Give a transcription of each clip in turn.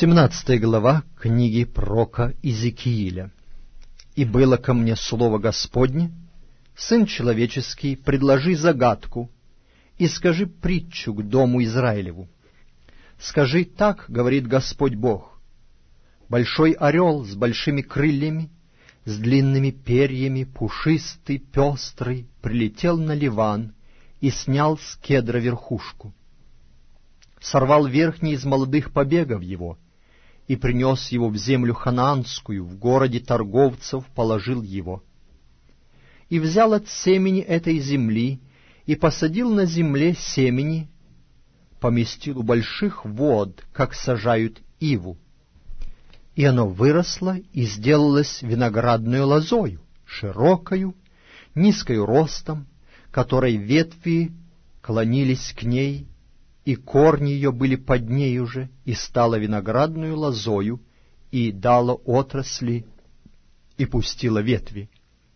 17 глава книги пророка Иезекииля. «И было ко мне слово Господне: Сын человеческий, предложи загадку, и скажи притчу к дому Израилеву. Скажи: так говорит Господь Бог: большой орел с большими крыльями, с длинными перьями, пушистый, пестрый, прилетел на Ливан и снял с кедра верхушку, сорвал верхний из молодых побегов его и принес его в землю ханаанскую, в городе торговцев положил его. И взял от семени этой земли и посадил на земле семени, поместил у больших вод, как сажают иву. И оно выросло и сделалось виноградную лозою, широкою, низкою ростом, которой ветви клонились к ней, и корни ее были под нею же, и стала виноградную лозою, и дала отрасли, и пустила ветви.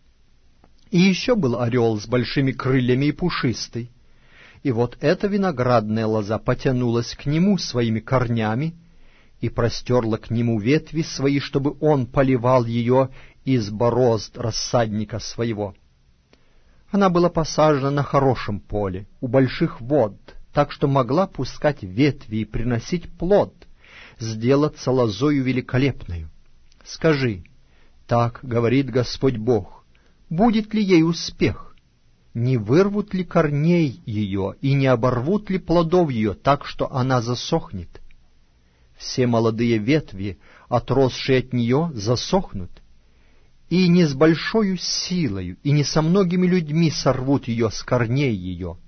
И еще был орел с большими крыльями и пушистый, и вот эта виноградная лоза потянулась к нему своими корнями и простерла к нему ветви свои, чтобы он поливал ее из борозд рассадника своего. Она была посажена на хорошем поле, у больших вод, так что могла пускать ветви и приносить плод, сделаться лозою великолепною. Скажи: так говорит Господь Бог: будет ли ей успех? Не вырвут ли корней ее и не оборвут ли плодов ее, так что она засохнет? Все молодые ветви, отросшие от нее, засохнут, и не с большою силою, и не со многими людьми сорвут ее с корней ее.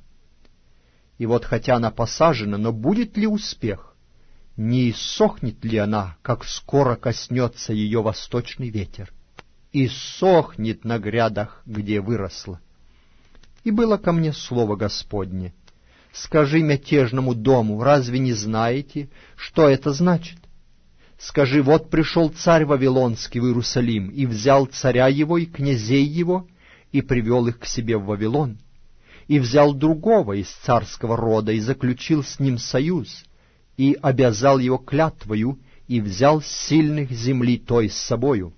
И вот хотя она посажена, но будет ли успех? Не иссохнет ли она, как скоро коснется ее восточный ветер? И сохнет на грядах, где выросла. И было ко мне слово Господне: скажи мятежному дому: разве не знаете, что это значит? Скажи: вот пришел царь Вавилонский в Иерусалим, и взял царя его и князей его, и привел их к себе в Вавилон, и взял другого из царского рода, и заключил с ним союз, и обязал его клятвою, и взял сильных земли той с собою,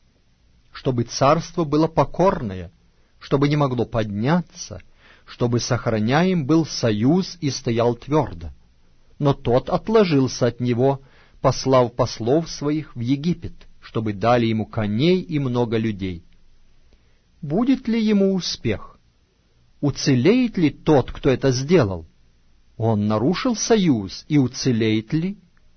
чтобы царство было покорное, чтобы не могло подняться, чтобы сохраняем был союз и стоял твердо. Но тот отложился от него, послав послов своих в Египет, чтобы дали ему коней и много людей. Будет ли ему успех? Уцелеет ли тот, кто это сделал? Он нарушил союз, и уцелеет ли?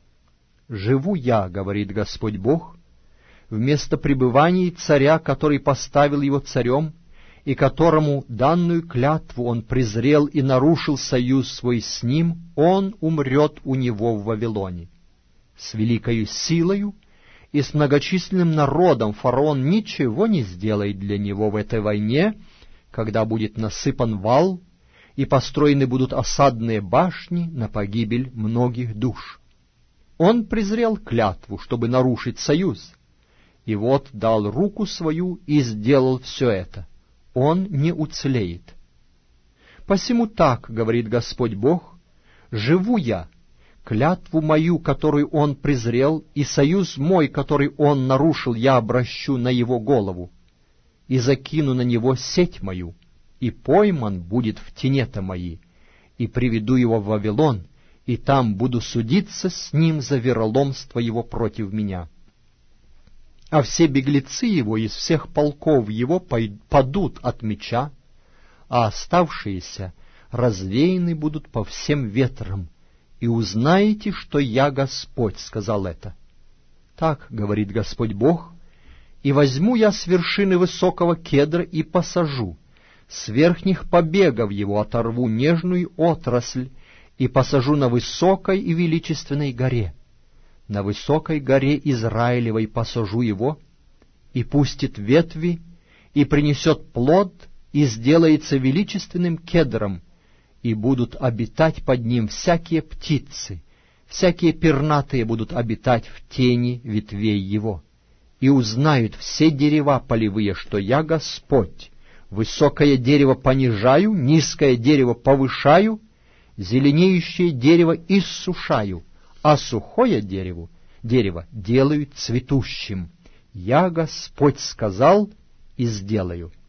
Живу я, говорит Господь Бог, вместо пребывания царя, который поставил его царем, и которому данную клятву он презрел и нарушил союз свой с ним, он умрет у него в Вавилоне. С великою силою и с многочисленным народом фараон ничего не сделает для него в этой войне, когда будет насыпан вал и построены будут осадные башни на погибель многих душ. Он презрел клятву, чтобы нарушить союз, и вот дал руку свою и сделал все это. Он не уцелеет. Посему так говорит Господь Бог: живу я, клятву мою, которую он презрел, и союз мой, который он нарушил, я обращу на его голову, и закину на него сеть мою, и пойман будет в тенета мои, и приведу его в Вавилон, и там буду судиться с ним за вероломство его против меня. А все беглецы его из всех полков его падут от меча, а оставшиеся развеяны будут по всем ветрам, и узнаете, что я Господь сказал это. Так говорит Господь Бог: и возьму я с вершины высокого кедра и посажу, с верхних побегов его оторву нежную отрасль и посажу на высокой и величественной горе. На высокой горе Израилевой посажу его, и пустит ветви, и принесет плод, и сделается величественным кедром, и будут обитать под ним всякие птицы, всякие пернатые будут обитать в тени ветвей его. И узнают все дерева полевые, что я Господь, высокое дерево понижаю, низкое дерево повышаю, зеленеющее дерево иссушаю, а сухое дерево делаю цветущим. Я, Господь, сказал и сделаю».